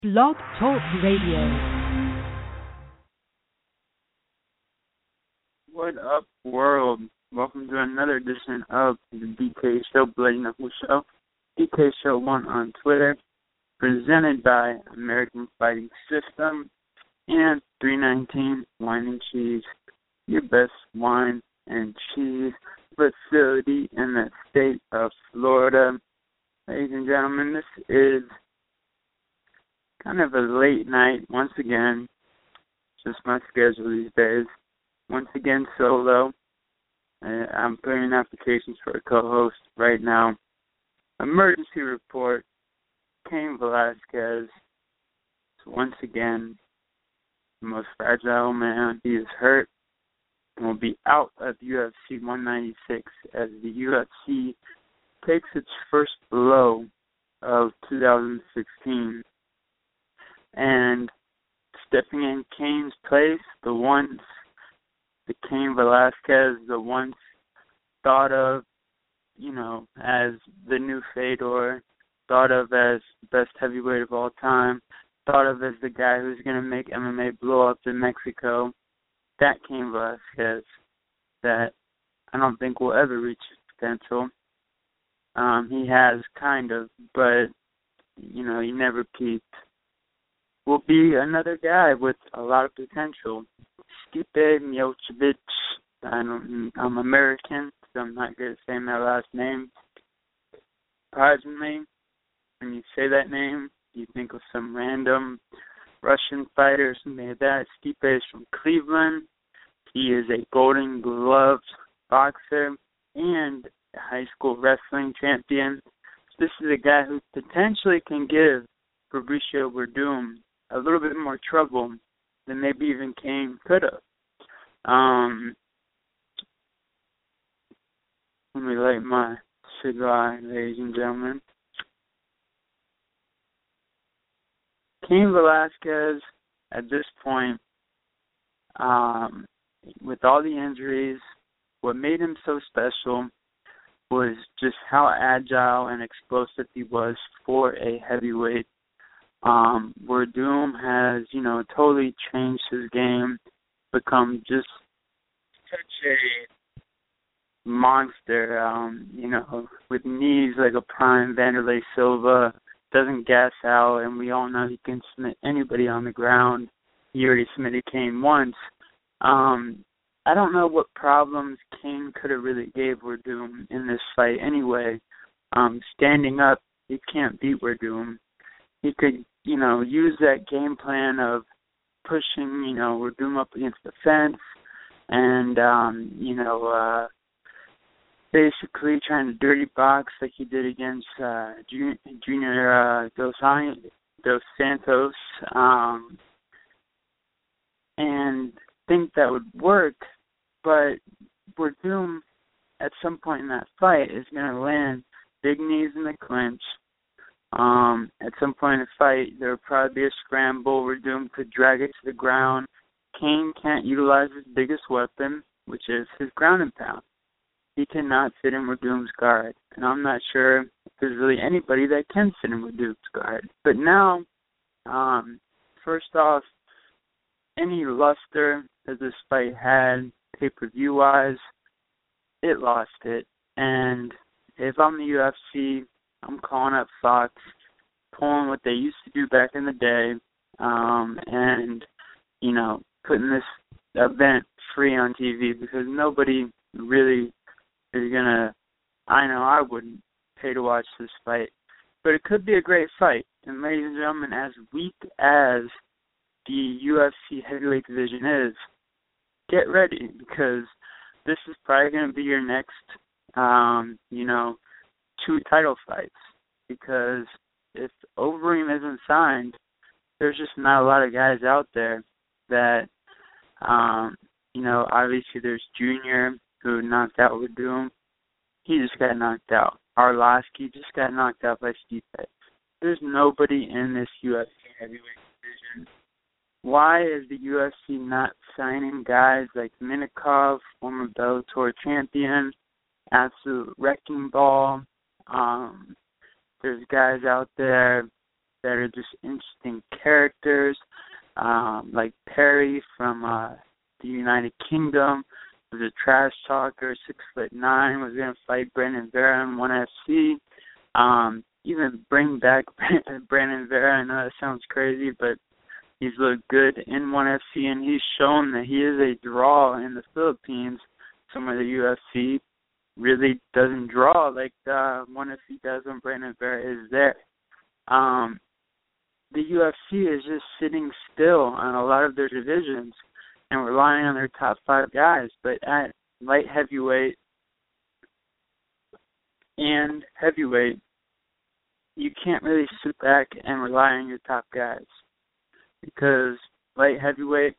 Blog Talk Radio. What up, world? Welcome to another edition of the DK Show, Bloody Knuckle Show. DK Show 1 on Twitter, presented by American Fighting System and 319 Wine and Cheese, your best wine and cheese facility in the state of Florida. Ladies and gentlemen, this is kind of a late night once again. Just my schedule these days. Once again, solo. I'm putting in applications for a co-host right now. Emergency report. Cain Velasquez is once again the most fragile man. He is hurt and will be out of UFC 196 as the UFC takes its first blow of 2016. And stepping in Cain's place, the Cain Velasquez, the once thought of, as the new Fedor, thought of as the best heavyweight of all time, thought of as the guy who's going to make MMA blow up in Mexico, that Cain Velasquez that I don't think will ever reach his potential. He has kind of, but, he never peaked. Will be another guy with a lot of potential. Stipe Miocic. I'm American, so I'm not good at saying that last name. Surprisingly, when you say that name, you think of some random Russian fighter or something like that. Stipe is from Cleveland. He is a Golden Gloves boxer and a high school wrestling champion. So this is a guy who potentially can give Fabricio Werdum a little bit more trouble than maybe even Cain could have. Let me light my cigar, ladies and gentlemen. Cain Velasquez, at this point, with all the injuries, what made him so special was just how agile and explosive he was for a heavyweight. Werdum has, totally changed his game, become just such a monster, with knees like a prime Vanderlei Silva, doesn't gas out, and we all know he can submit anybody on the ground. He already submitted Cain once. I don't know what problems Cain could have really gave Werdum in this fight anyway. Standing up, he can't beat Werdum. He could, use that game plan of pushing, Werdum up against the fence and, basically trying to dirty box like he did against Junior Dos Santos, and think that would work, but Werdum at some point in that fight is going to land big knees in the clinch. At some point in the fight, there will probably be a scramble. Werdum could drag it to the ground. Cain can't utilize his biggest weapon, which is his ground and pound. He cannot fit in Werdum's guard, and I'm not sure if there's really anybody that can fit in Werdum's guard. But now, first off, any luster that this fight had, pay-per-view-wise, it lost it. And if I'm the UFC, I'm calling up Fox, pulling what they used to do back in the day, and, putting this event free on TV because nobody really is going to, I know I wouldn't pay to watch this fight. But it could be a great fight. And ladies and gentlemen, as weak as the UFC heavyweight division is, get ready because this is probably going to be your next, 2 title fights. Because if Overeem isn't signed, there's just not a lot of guys out there that, obviously there's Junior who knocked out Werdum. He just got knocked out. Arlovsky just got knocked out by Stipe. There's nobody in this UFC heavyweight division. Why is the UFC not signing guys like Minakov, former Bellator champion, absolute wrecking ball? There's guys out there that are just interesting characters, like Perry from the United Kingdom, was a trash talker, 6'9", was going to fight Brandon Vera in ONE FC. Even bring back Brandon Vera. I know that sounds crazy, but he's looked good in ONE FC, and he's shown that he is a draw in the Philippines, somewhere the UFC really doesn't draw like ONE FC does when Brandon Vera is there. The UFC is just sitting still on a lot of their divisions and relying on their top 5 guys, but at light heavyweight and heavyweight, you can't really sit back and rely on your top guys, because light heavyweight,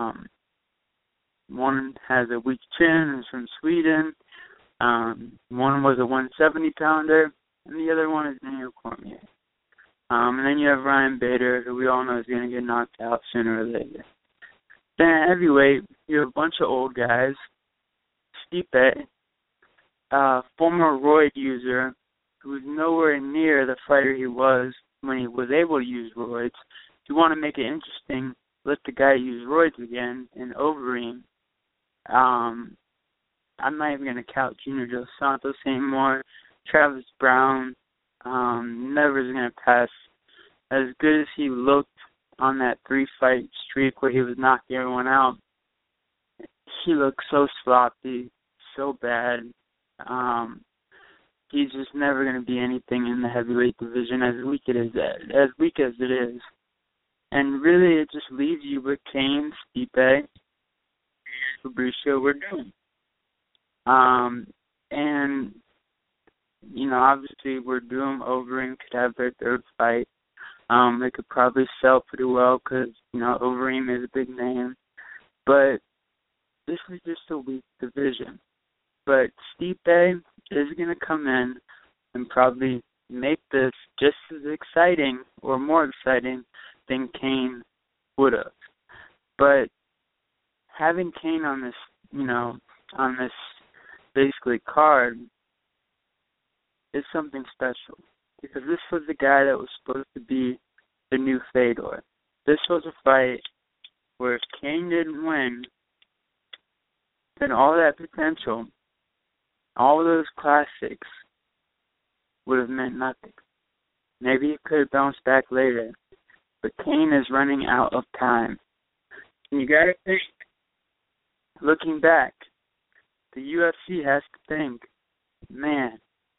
one has a weak chin, is from Sweden, one was a 170-pounder, and the other one is Daniel Cormier. And then you have Ryan Bader, who we all know is going to get knocked out sooner or later. Then at heavyweight, you have a bunch of old guys. Stipe, former roid user, who's nowhere near the fighter he was when he was able to use roids. If you want to make it interesting, let the guy use roids again in Overeem. I'm not even going to count Junior Dos Santos anymore. Travis Brown, never is going to pass. As good as he looked on that 3-fight streak where he was knocking everyone out, he looked so sloppy, so bad. He's just never going to be anything in the heavyweight division, as weak as it is. And really, it just leaves you with Kane, Stipe, and Fabricio Werdum. And, you know, obviously Werdum, Overeem could have their third fight. They could probably sell pretty well because, you know, Overeem is a big name. But this is just a weak division. But Stipe is going to come in and probably make this just as exciting or more exciting than Kane would have. But having Kane on this, you know, on this basically card is something special, because this was the guy that was supposed to be the new Fedor. This was a fight where if Kane didn't win, then all that potential, all those classics would have meant nothing. Maybe it could have bounced back later, but Kane is running out of time. And you got to think, looking back, the UFC has to think, man,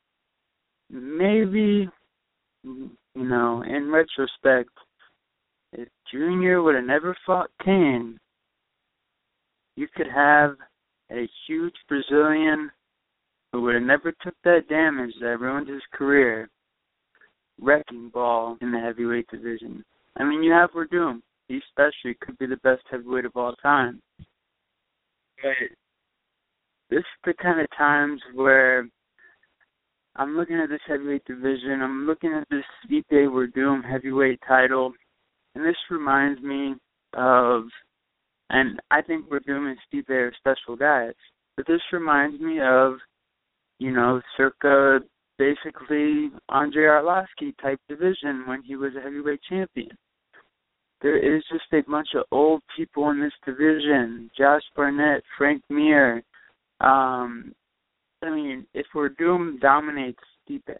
maybe, you know, in retrospect, if Junior would have never fought Kane, you could have a huge Brazilian who would have never took that damage that ruined his career, wrecking ball in the heavyweight division. I mean, you have Werdum. He especially could be the best heavyweight of all time. But this is the kind of times where I'm looking at this heavyweight division, I'm looking at this Stipe Werdum heavyweight title, and this reminds me of, and I think Werdum and Stipe are special guys, but this reminds me of, you know, circa basically Andrei Arlovski type division when he was a heavyweight champion. There is just a bunch of old people in this division. Josh Barnett, Frank Mir. I mean, if Werdum dominates Stipe,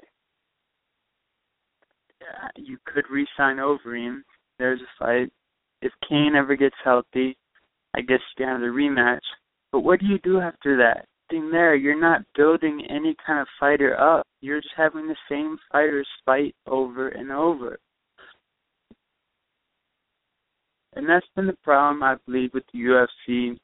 you could re-sign Overeem. There's a fight. If Kane ever gets healthy, I guess you can have the rematch. But what do you do after that? There, you're not building any kind of fighter up. You're just having the same fighters fight over and over. And that's been the problem, I believe, with the UFC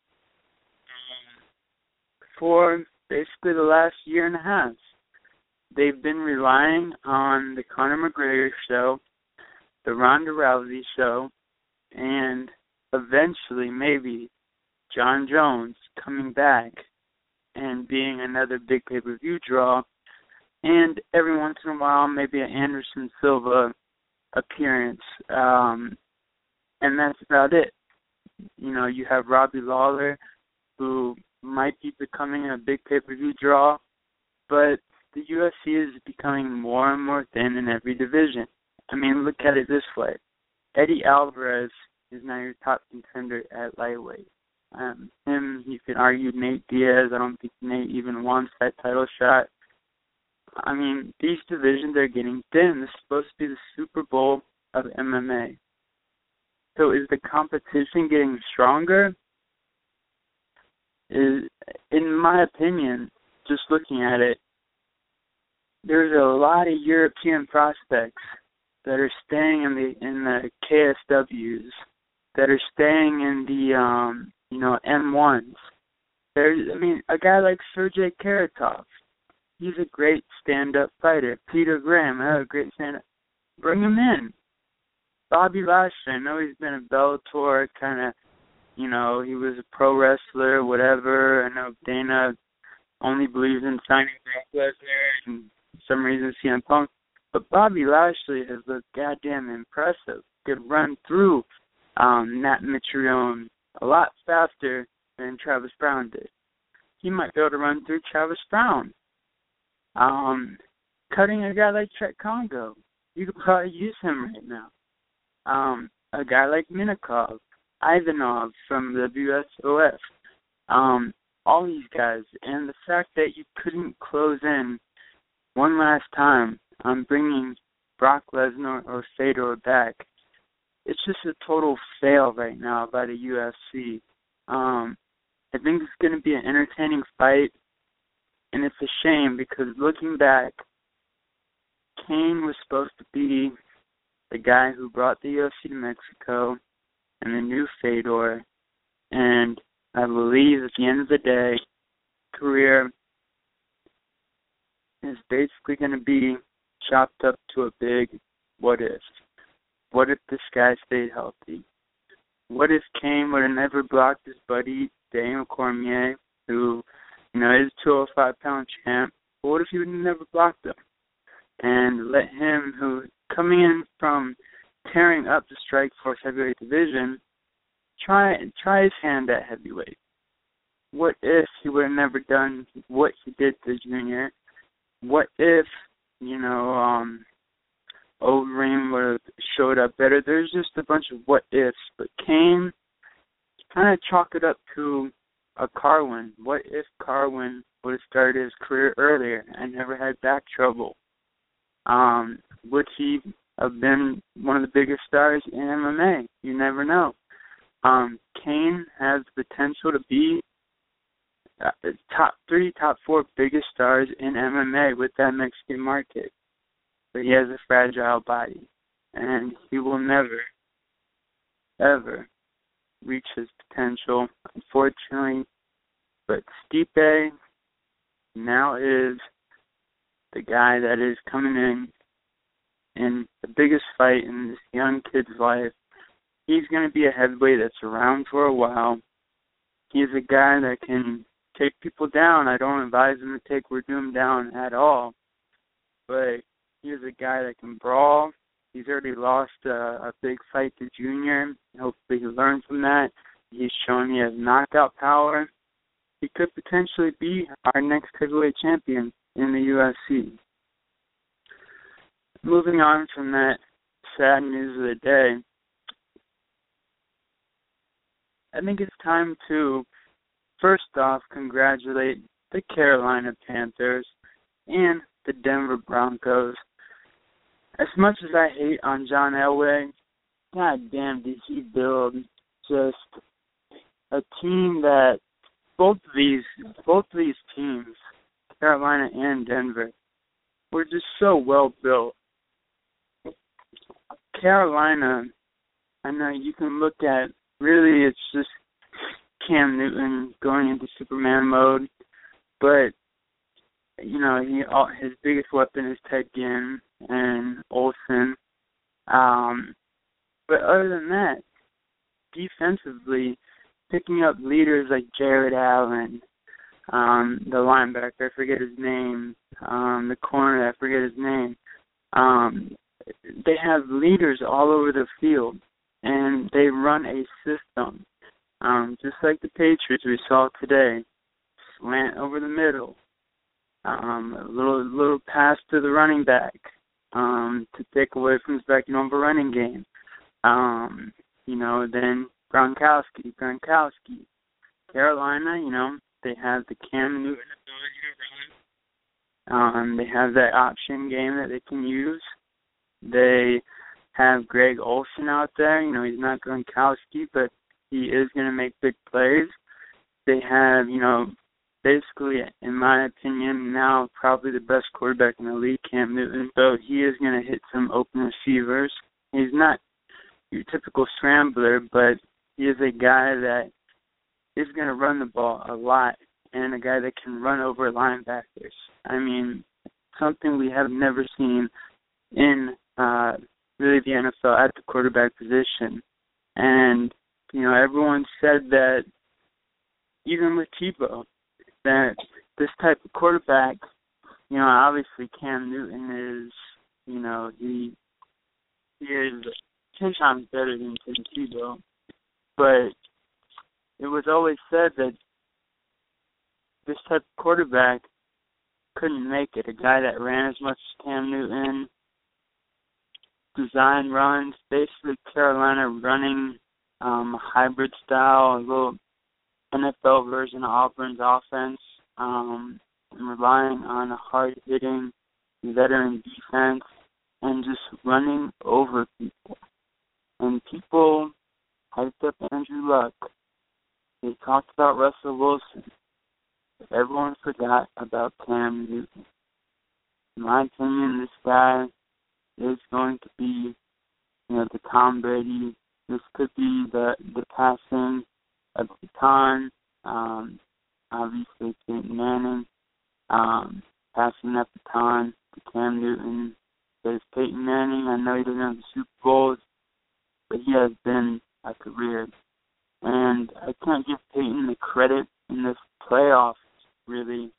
for basically the last year and a half. They've been relying on the Conor McGregor show, the Ronda Rousey show, and eventually maybe John Jones coming back and being another big pay-per-view draw, and every once in a while maybe an Anderson Silva appearance, and that's about it. You know, you have Robbie Lawler, who might be becoming a big pay-per-view draw, but the UFC is becoming more and more thin in every division. I mean, look at it this way. Eddie Alvarez is now your top contender at lightweight. You can argue Nate Diaz. I don't think Nate even wants that title shot. I mean, these divisions are getting thin. This is supposed to be the Super Bowl of MMA. So is the competition getting stronger? In my opinion, just looking at it, there's a lot of European prospects that are staying in the KSWs, that are staying in the M1s. A guy like Sergey Karatov, he's a great stand-up fighter. Peter Graham, another great stand-up. Bring him in. Bobby Lashley, I know he's been a Bellator kind of, he was a pro wrestler, whatever. I know Dana only believes in signing Brock Lesnar and for some reason CM Punk. But Bobby Lashley has looked goddamn impressive. Could run through Nat Mitrione a lot faster than Travis Brown did. He might be able to run through Travis Brown. Cutting a guy like Chet Congo, you could probably use him right now. A guy like Minakov, Ivanov from the WSOF, all these guys, and the fact that you couldn't close in one last time on bringing Brock Lesnar or Fedor back, it's just a total fail right now by the UFC. I think it's going to be an entertaining fight, and it's a shame because looking back, Kane was supposed to be the guy who brought the UFC to Mexico and the new Fedor, and I believe at the end of the day, career is basically going to be chopped up to a big what if. What if this guy stayed healthy? What if Kane would have never blocked his buddy Daniel Cormier, who, is 205-pound champ? But what if he would have never blocked him? And let him, who coming in from tearing up the Strikeforce heavyweight division, try his hand at heavyweight. What if he would have never done what he did to Junior? What if, Overeem would have showed up better? There's just a bunch of what ifs. But Kane kind of chalk it up to a Carwin. What if Carwin would have started his career earlier and never had back trouble? Would he have been one of the biggest stars in MMA? You never know. Kane has the potential to be top 3, top 4 biggest stars in MMA with that Mexican market. But he has a fragile body, and he will never, ever reach his potential, unfortunately. But Stipe now is the guy that is coming in the biggest fight in this young kid's life. He's going to be a heavyweight that's around for a while. He's a guy that can take people down. I don't advise him to take Werdum down at all. But he's a guy that can brawl. He's already lost a big fight to Junior. Hopefully he learned from that. He's shown he has knockout power. He could potentially be our next heavyweight champion in the UFC. Moving on from that sad news of the day, I think it's time to, first off, congratulate the Carolina Panthers and the Denver Broncos. As much as I hate on John Elway, god damn did he build just a team that both of these teams, Carolina and Denver, were just so well built. Carolina, I know you can look at, really it's just Cam Newton going into Superman mode, but his biggest weapon is Ted Ginn and Olsen. But other than that, defensively, picking up leaders like Jared Allen, the linebacker, I forget his name, the corner, I forget his name. They have leaders all over the field, and they run a system. Just like the Patriots we saw today, slant over the middle, a little pass to the running back, to take away from his backing over running game. Then Gronkowski. Carolina, they have the Cam Newton ability to run. They have that option game that they can use. They have Greg Olsen out there. He's not Gronkowski, but he is going to make big plays. They have, basically, in my opinion, now probably the best quarterback in the league, Cam Newton. So he is going to hit some open receivers. He's not your typical scrambler, but he is a guy that is going to run the ball a lot and a guy that can run over linebackers. I mean, something we have never seen in really the NFL at the quarterback position. And, everyone said that even with Tebow, that this type of quarterback, obviously Cam Newton is, he is 10 times better than Tim Tebow. But it was always said that this type of quarterback couldn't make it. A guy that ran as much as Cam Newton, design runs, basically Carolina running a hybrid style, a little NFL version of Auburn's offense, and relying on a hard-hitting veteran defense and just running over people. And people hyped up Andrew Luck. They talked about Russell Wilson. But everyone forgot about Cam Newton. In my opinion, this guy is going to be, the Tom Brady. This could be the passing of the baton. Obviously, Peyton Manning passing that baton to Cam Newton. There's Peyton Manning. I know he doesn't have the Super Bowls, but he has been a career. And I can't give Peyton the credit in this playoffs, really,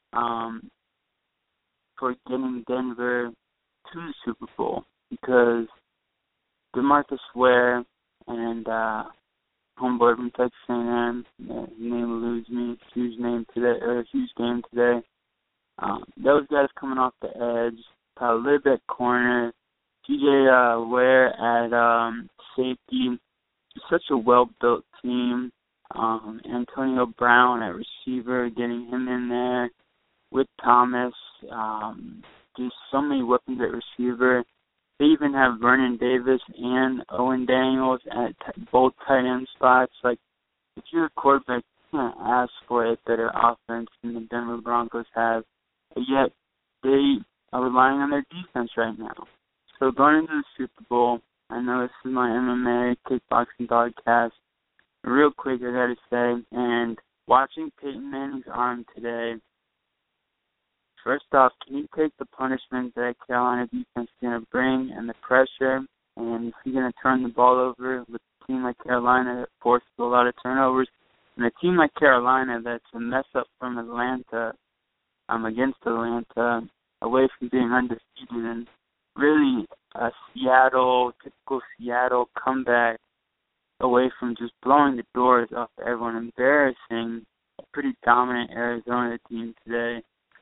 for getting Denver to the Super Bowl, because DeMarcus Ware and homeboy from Texas A&M, his name eludes me, huge game today. Those guys coming off the edge, Talib at corner, TJ Ware at safety. Such a well-built team. Antonio Brown at receiver, getting him in there with Thomas. Just so many weapons at receiver. They even have Vernon Davis and Owen Daniels at both tight end spots. Like, if you're a quarterback, you can't ask for a better offense than the Denver Broncos have. But yet, they are relying on their defense right now. So going into the Super Bowl, I know this is my MMA kickboxing podcast. Real quick, I gotta say, and watching Peyton Manning's arm today, first off, can you take the punishment that Carolina defense is going to bring and the pressure, and if you're going to turn the ball over with a team like Carolina that forces a lot of turnovers, and a team like Carolina that's a mess up from Atlanta, against Atlanta, away from being undefeated, and really a typical Seattle comeback away from just blowing the doors off everyone, embarrassing a pretty dominant Arizona team today.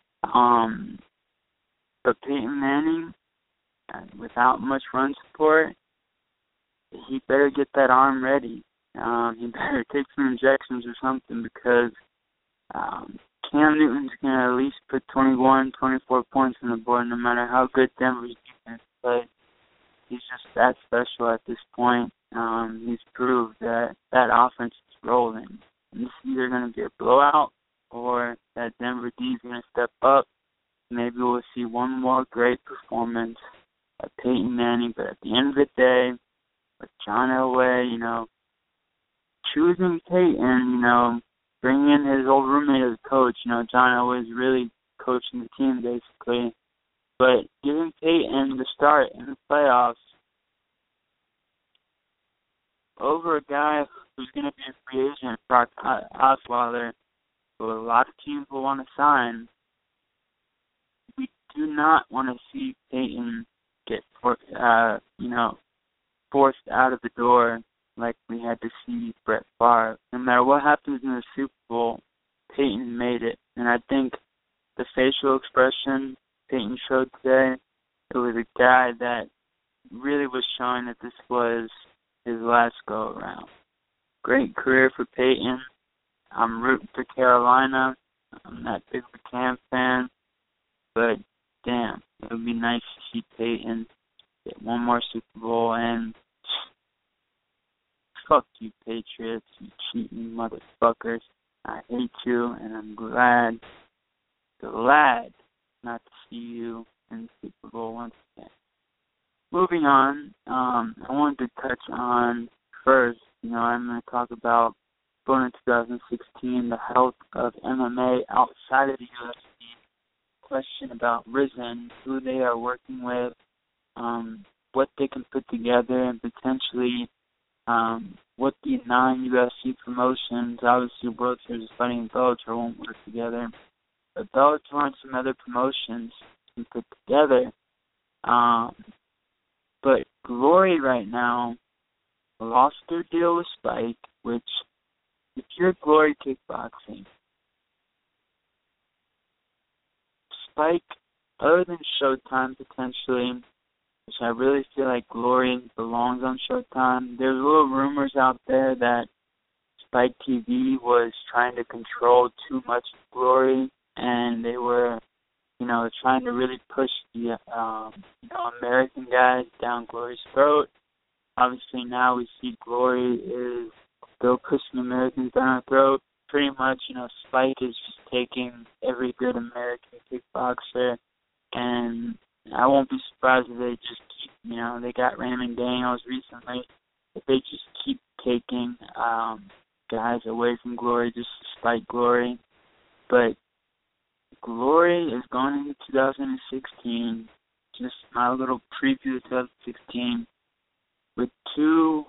But Peyton Manning, without much run support, he better get that arm ready. He better take some injections or something, because Cam Newton's going to at least put 21, 24 points on the board no matter how good Denver's defense plays. He's just that special at this point. He's proved that offense is rolling. And this is either going to be a blowout or that Denver D is going to step up. Maybe we'll see one more great performance by Peyton Manning. But at the end of the day, with John Elway, choosing Peyton, bringing in his old roommate as a coach, John Elway's really coaching the team basically. But giving Peyton the start in the playoffs over a guy who's going to be a free agent, Brock Osweiler, who a lot of teams will want to sign, we do not want to see Peyton get forced out of the door like we had to see Brett Favre. No matter what happens in the Super Bowl, Peyton made it. And I think the facial expression Peyton showed today, it was a guy that really was showing that this was his last go-around. Great career for Peyton. I'm rooting for Carolina. I'm not big of a Cam fan, but damn, it would be nice to see Peyton get one more Super Bowl, and fuck you, Patriots, you cheating motherfuckers. I hate you, and I'm glad not to see you in the Super Bowl once again. Moving on, I wanted to touch on first, I'm going to talk about going into 2016, the health of MMA outside of the UFC, question about Rizin, who they are working with, what they can put together, and potentially what the non-UFC promotions, obviously World Series of Fighting and Bellator won't work together, but Bellator and some other promotions can put together. But Glory right now lost their deal with Spike, which, if you're Glory Kickboxing, Spike, other than Showtime potentially, which I really feel like Glory belongs on Showtime, there's little rumors out there that Spike TV was trying to control too much of Glory, and they were, trying to really push the, American guys down Glory's throat. Obviously now we see Glory is still pushing Americans down our throat. Pretty much, Spike is just taking every good American kickboxer, and I won't be surprised if they just keep, they got Raymond Daniels recently, if they just keep taking guys away from Glory just to spite Glory. But Glory is going into 2016, just my little preview of 2016, with two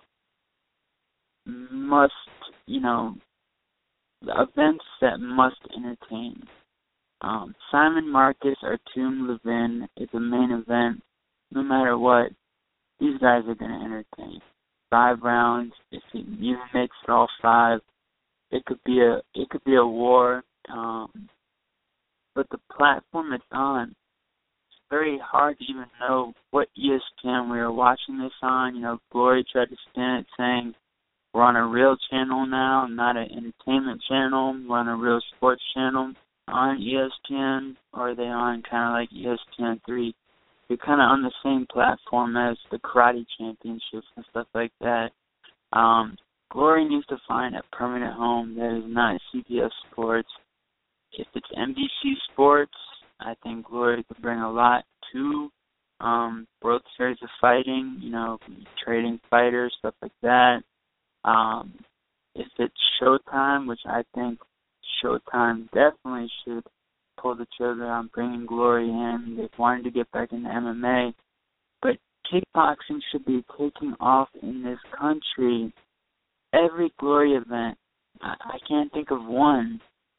events that must entertain. Simon Marcus or Artem Levin is the main event. No matter what, these guys are going to entertain. 5 rounds. If it even makes it all 5, it could be a war. But the platform it's on, it's very hard to even know what ESPN we were watching this on. Glory tried to spin it saying we're on a real channel now, not an entertainment channel. We're on a real sports channel. On ESPN, or are they on kind of like ESPN3? You're kind of on the same platform as the Karate Championships and stuff like that. Glory needs to find a permanent home that is not CBS Sports. If it's NBC Sports, I think Glory could bring a lot to World Series of Fighting, trading fighters, stuff like that. If it's Showtime, which I think Showtime definitely should pull the trigger on bringing Glory in. They've wanted to get back into MMA. But kickboxing should be taking off in this country. Every Glory event, I can't think of one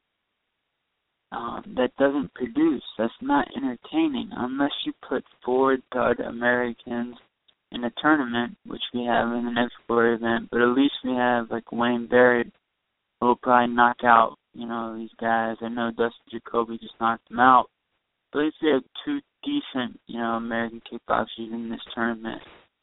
that doesn't produce, that's not entertaining, unless you put 4 dud Americans in a tournament, which we have in the next Glory event, but at least we have like Wayne Barrett, who will probably knock out, these guys. I know Dustin Jacoby just knocked them out, but at least we have 2 decent, American kickboxers in this tournament.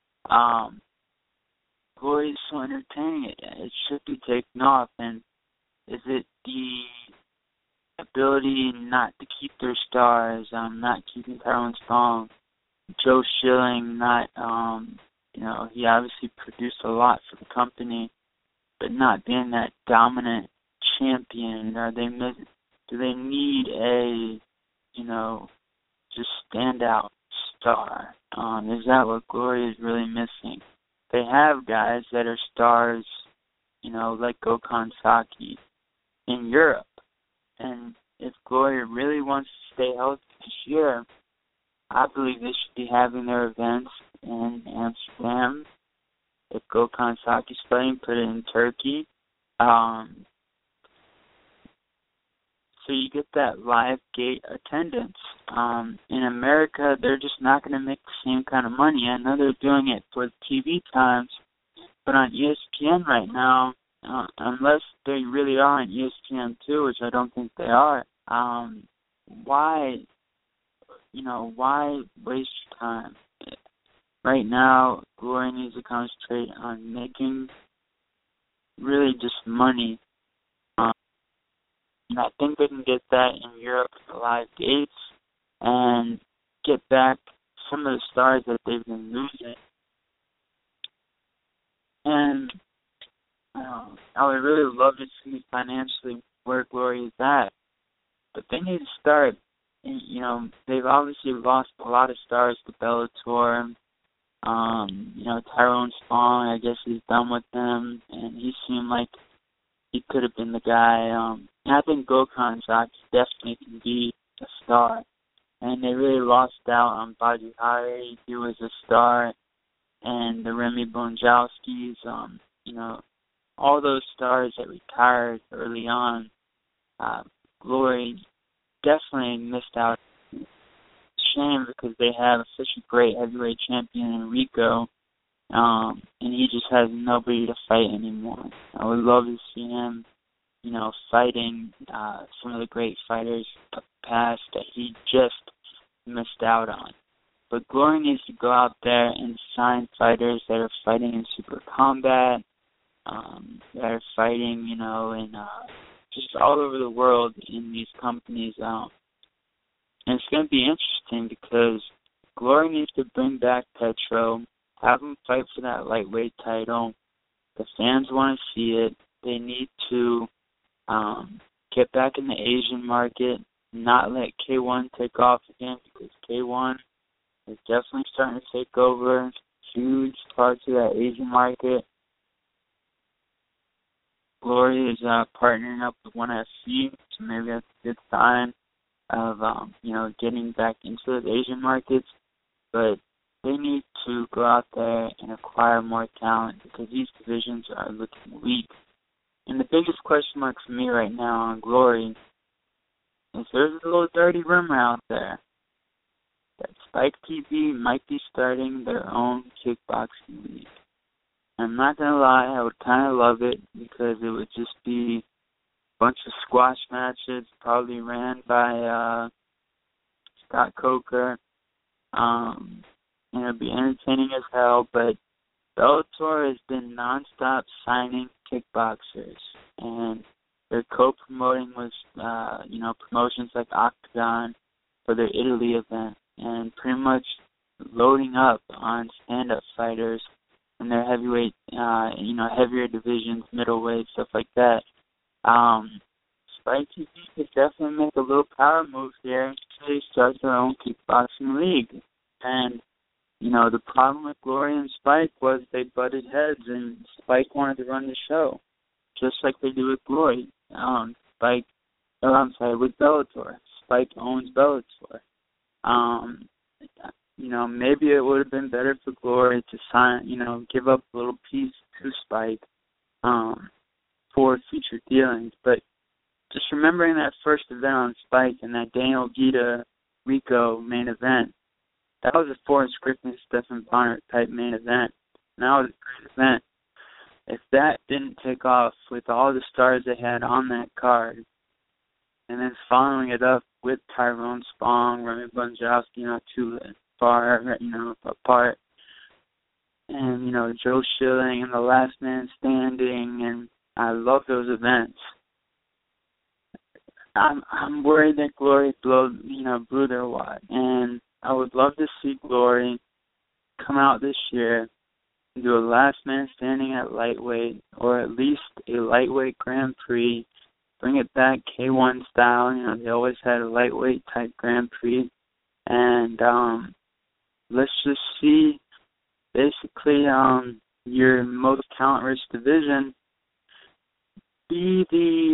Glory is so entertaining, it should be taken off, and is it the ability not to keep their stars, not keeping Tyrone Strong, Joe Schilling, not, he obviously produced a lot for the company, but not being that dominant champion? Do they need a, just standout star? Is that what Glory is really missing? They have guys that are stars, like Gokhan Saki in Europe. And if Glory really wants to stay healthy this year, I believe they should be having their events in Amsterdam. If Gokhan Saki's playing, put it in Turkey. So you get that live gate attendance. In America, they're just not going to make the same kind of money. I know they're doing it for the TV times, but on ESPN right now, unless they really are on ESPN2, which I don't think they are, why why waste your time? Right now, Glory needs to concentrate on making really just money. And I think they can get that in Europe with live dates and get back some of the stars that they've been losing. And I would really love to see financially where Glory is at. But they need to start. They've obviously lost a lot of stars to Bellator. Tyrone Spong, I guess he's done with them, and he seemed like he could have been the guy. And I think Gokhan Saki definitely can be a star. And they really lost out on Baji Hari. He was a star. And the Remy Bonjowskis, all those stars that retired early on, Glory definitely missed out. Shame, because they have such a great heavyweight champion in Rico, and he just has nobody to fight anymore. I would love to see him, fighting some of the great fighters of the past that he just missed out on. But Glory needs to go out there and sign fighters that are fighting in Super Combat, that are fighting, in just all over the world in these companies. And it's going to be interesting because Glory needs to bring back Petro, have him fight for that lightweight title. The fans want to see it. They need to get back in the Asian market, not let K1 take off again, because K1 is definitely starting to take over huge parts of that Asian market. Glory is partnering up with ONE FC, so maybe that's a good sign of, getting back into those Asian markets. But they need to go out there and acquire more talent because these divisions are looking weak. And the biggest question mark for me right now on Glory is there's a little dirty rumor out there that Spike TV might be starting their own kickboxing league. I'm not going to lie, I would kind of love it because it would just be a bunch of squash matches, probably ran by Scott Coker. And it would be entertaining as hell, but Bellator has been nonstop signing kickboxers, and they're co-promoting with, promotions like Octagon for their Italy event, and pretty much loading up on stand-up fighters in their heavyweight, heavier divisions, middleweight, stuff like that. Spike TV could definitely make a little power move here to start their own kickboxing league. And, the problem with Glory and Spike was they butted heads, and Spike wanted to run the show, just like they do with Glory. With Bellator. Spike owns Bellator. Maybe it would have been better for Glory to sign, give up a little piece to Spike for future dealings. But just remembering that first event on Spike and that Daniel Guida Rico main event, that was a Forrest Griffin, Stephan Bonner type main event. And that was a great event. If that didn't take off with all the stars they had on that card, and then following it up with Tyrone Spong, Remy Bonjowski, not too far, apart, and, Joe Schilling and the Last Man Standing, and I love those events. I'm worried that Glory blew their wad, and I would love to see Glory come out this year and do a Last Man Standing at lightweight, or at least a lightweight Grand Prix. Bring it back K1 style. They always had a lightweight type Grand Prix, and let's just see basically your most talent-rich division be the,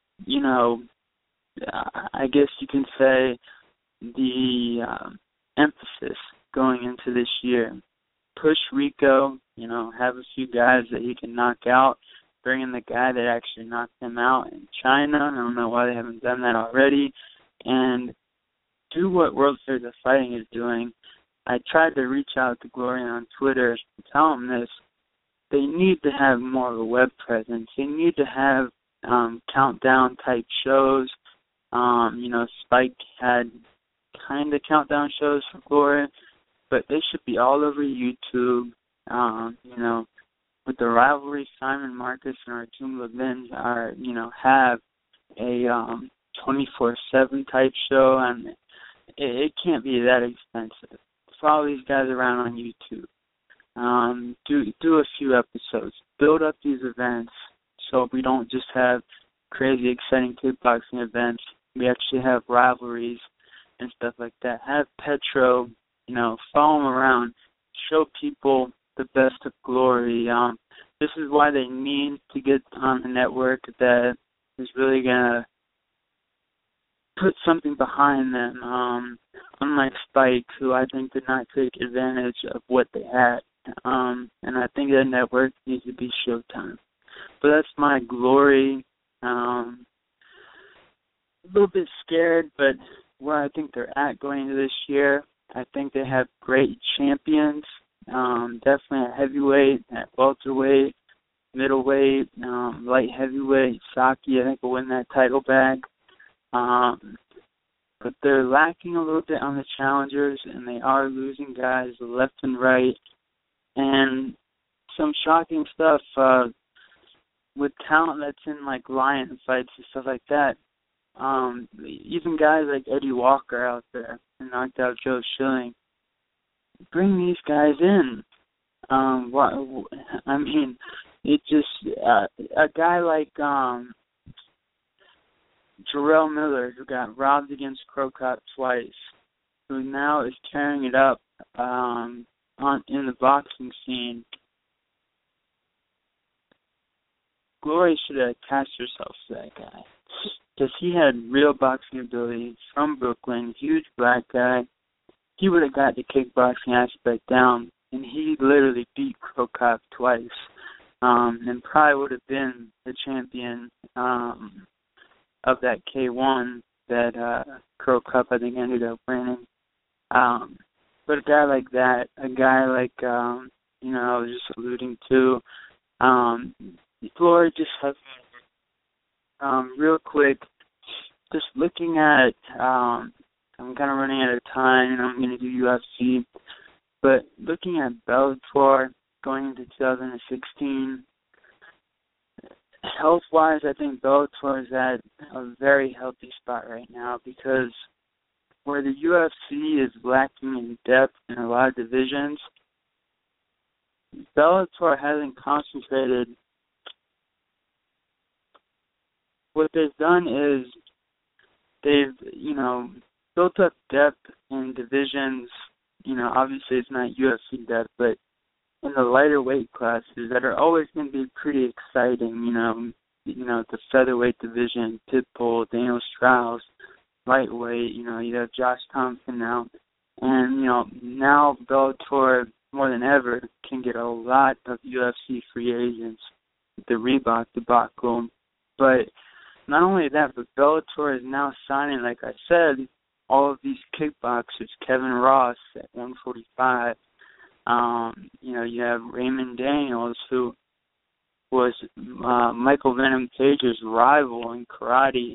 I guess you can say the emphasis going into this year. Push Rico, have a few guys that he can knock out. Bring in the guy that actually knocked him out in China. I don't know why they haven't done that already. And do what World Series of Fighting is doing. I tried to reach out to Glory on Twitter to tell them this. They need to have more of a web presence. They need to have countdown type shows. Spike had kind of countdown shows for Glory, but they should be all over YouTube. With the rivalry, Simon Marcus and Artem Levin have a 24/7 type show, and it can't be that expensive. Follow these guys around on YouTube. Do a few episodes. Build up these events so we don't just have crazy, exciting kickboxing events. We actually have rivalries and stuff like that. Have Petro, follow him around. Show people the best of Glory. This is why they need to get on a network that is really going to put something behind them, unlike Spike, who I think did not take advantage of what they had. And I think that network needs to be Showtime. But that's my Glory. A little bit scared, but where I think they're at going into this year, I think they have great champions. Definitely at heavyweight, at welterweight, middleweight, light heavyweight. Saki, I think, will win that title back. But they're lacking a little bit on the challengers, and they are losing guys left and right. And some shocking stuff with talent that's in, like, Lion fights and stuff like that. Even guys like Eddie Walker out there who knocked out Joe Schilling. Bring these guys in. It just a guy like Jarrell Miller, who got robbed against Crow Cop twice, who now is tearing it up in the boxing scene. Glory should have attached herself to that guy, because he had real boxing ability. From Brooklyn, huge black guy. He would have got the kickboxing aspect down, and he literally beat Crow Cop twice, and probably would have been the champion of that K1 that Crow Cop, I think, ended up winning. But a guy like that, a guy like, I was just alluding to, Glory just has, real quick, just looking at, I'm kind of running out of time, I'm going to do UFC, but looking at Bellator going into 2016, health-wise, I think Bellator is at a very healthy spot right now, because where the UFC is lacking in depth in a lot of divisions, Bellator hasn't concentrated. What they've done is they've, built up depth in divisions. Obviously it's not UFC depth, but in the lighter weight classes that are always going to be pretty exciting. The featherweight division, Pitbull, Daniel Strauss, lightweight. You have Josh Thompson now, and now Bellator more than ever can get a lot of UFC free agents. The Reebok debacle, but not only that, but Bellator is now signing, like I said, all of these kickboxers. Kevin Ross at 145. You have Raymond Daniels, who was Michael Venom Page's rival in karate.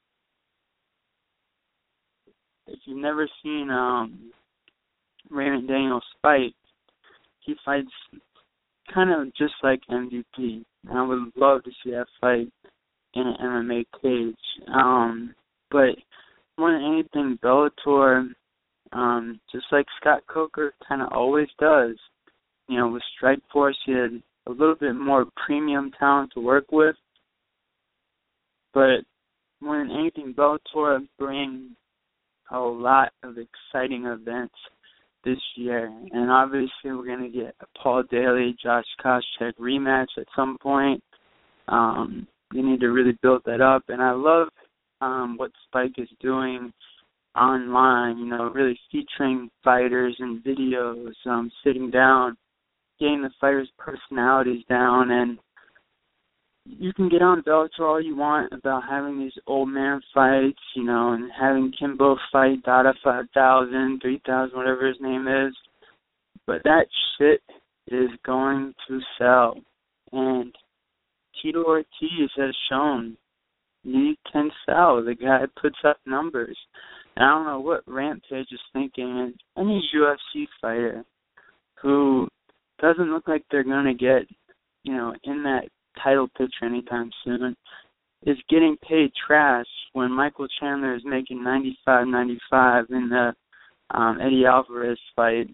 If you've never seen Raymond Daniels fight, he fights kind of just like MVP. And I would love to see that fight in an MMA cage. But more than anything, Bellator, just like Scott Coker kind of always does, with Strikeforce, he had a little bit more premium talent to work with. But more than anything, Bellator brings a lot of exciting events this year. And obviously we're going to get a Paul Daly, Josh Koscheck rematch at some point. We need to really build that up. And I love what Spike is doing online, really featuring fighters and videos, sitting down, getting the fighters' personalities down. And you can get on Bellator all you want about having these old man fights, and having Kimbo fight Dada 5,000, 3,000, whatever his name is. But that shit is going to sell. And Tito Ortiz has shown, he can sell. The guy puts up numbers. And I don't know what Rampage is thinking. Any UFC fighter who doesn't look like they're going to get, in that title picture anytime soon is getting paid trash when Michael Chandler is making $95 in the Eddie Alvarez fight.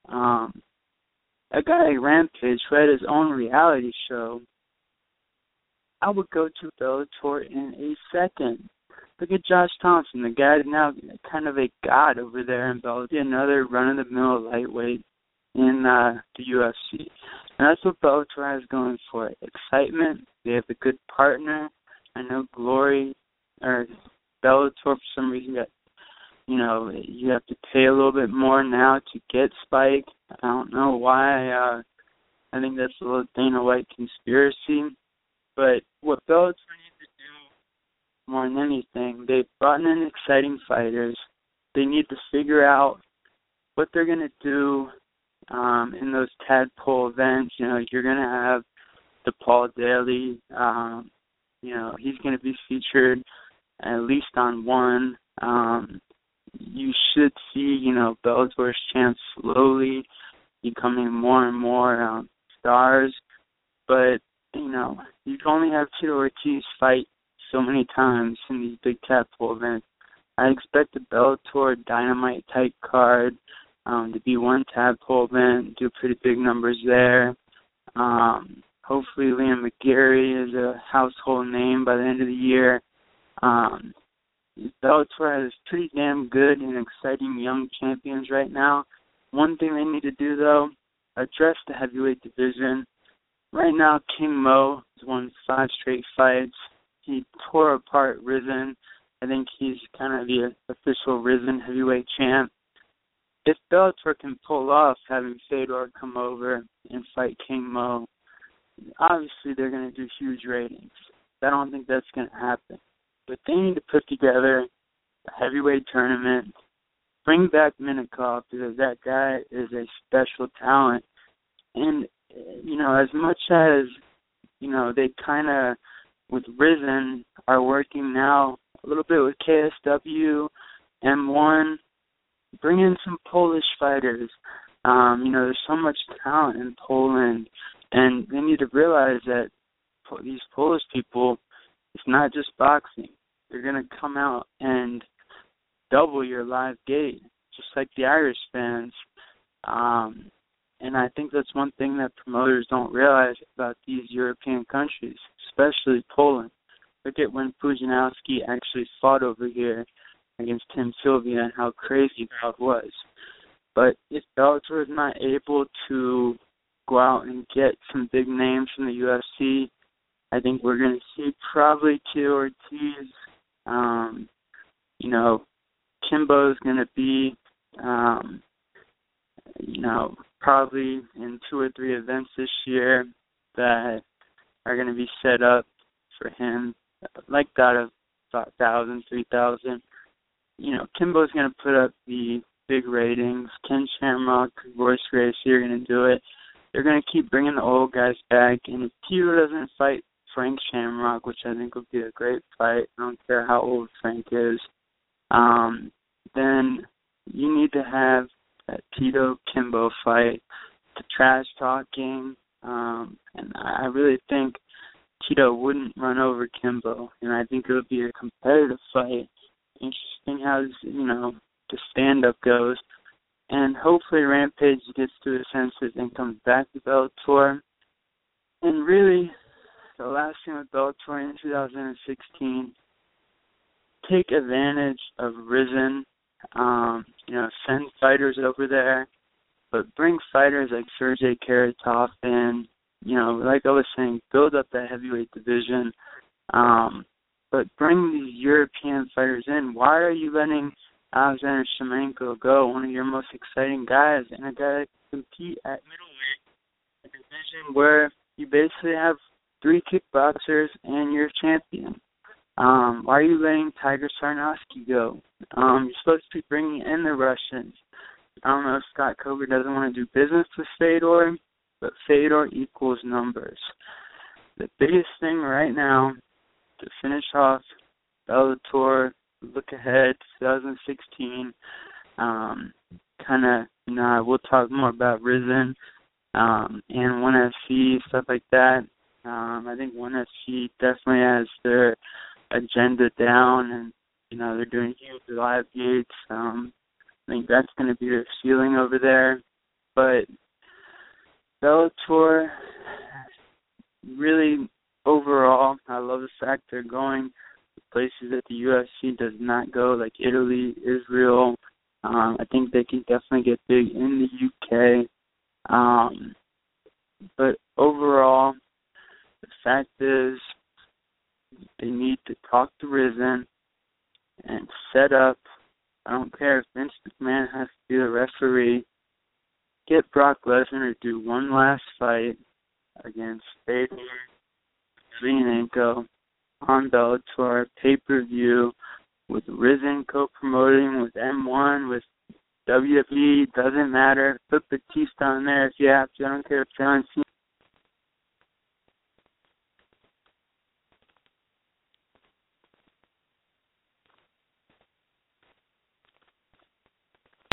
A guy like Rampage who had his own reality show, I would go to Bellator in a second. Look at Josh Thompson. The guy is now kind of a god over there in Bellator. Another run-of-the-mill lightweight in the UFC. And that's what Bellator has going for it. Excitement. They have a good partner. I know Bellator for some reason got, you have to pay a little bit more now to get Spike. I don't know why. I think that's a little Dana White conspiracy. But what Bellator needs to do more than anything, they've brought in exciting fighters. They need to figure out what they're going to do in those tadpole events. You're going to have the Paul Daly. He's going to be featured at least on one. You should see, Bellator's champs slowly becoming more and more stars. But, you can only have Tito Ortiz fight so many times in these big tadpole events. I expect the Bellator Dynamite type card to be one tadpole event, do pretty big numbers there. Hopefully Liam McGarry is a household name by the end of the year. Bellator has pretty damn good and exciting young champions right now. One thing they need to do, though, address the heavyweight division. Right now, King Mo has won 5 straight fights. He tore apart Rizin. I think he's kind of the official Rizin heavyweight champ. If Bellator can pull off having Fedor come over and fight King Mo, obviously they're going to do huge ratings. I don't think that's going to happen. But they need to put together a heavyweight tournament, bring back Minikov, because that guy is a special talent. And, as much as, they kind of, with Rizin, are working now a little bit with KSW, M1, bring in some Polish fighters. There's so much talent in Poland, and they need to realize that these Polish people, it's not just boxing. They're going to come out and double your live gate, just like the Irish fans. And I think that's one thing that promoters don't realize about these European countries, especially Poland. Look at when Pudzianowski actually fought over here against Tim Sylvia and how crazy that was. But if Bellator is not able to go out and get some big names from the UFC, I think we're going to see probably Tito Ortiz. Kimbo's going to be, probably in 2 or 3 events this year that are going to be set up for him, like that of 5,000, 3,000. Kimbo's going to put up the big ratings. Ken Shamrock, Royce Gracie are going to do it. They're going to keep bringing the old guys back. And if Tito doesn't fight Frank Shamrock, which I think would be a great fight, I don't care how old Frank is, then you need to have that Tito-Kimbo fight, the trash talking, and I really think Tito wouldn't run over Kimbo, and I think it would be a competitive fight. Interesting how, the stand-up goes, and hopefully Rampage gets to his senses and comes back to Bellator. And really, the last thing with Bellator in 2016, take advantage of Rizin, send fighters over there, but bring fighters like Sergey Karatov in, like I was saying, build up that heavyweight division, but bring these European fighters in. Why are you letting Alexander Shemenko go, one of your most exciting guys, and a guy that can compete at middleweight, a division where you basically have 3 kickboxers and you're champion? Why are you letting Tiger Sarnowski go? You're supposed to be bringing in the Russians. I don't know if Scott Coker doesn't want to do business with Fedor, but Fedor equals numbers. The biggest thing right now to finish off Bellator, look ahead, 2016. We'll talk more about Rizin and ONE FC, stuff like that. I think ONE FC definitely has their agenda down, and they're doing huge live gates. I think that's going to be their ceiling over there. But Bellator, really overall, I love the fact they're going to places that the UFC does not go, like Italy, Israel. I think they can definitely get big in the UK. But overall, the fact is they need to talk to Rizin and set up, I don't care if Vince McMahon has to be the referee, get Brock Lesnar to do one last fight against Fedor Emelianenko on Bellator pay-per-view, with Rizin co-promoting, with M1, with WWE, doesn't matter. Put Batista on there if you have to. I don't care if John Cena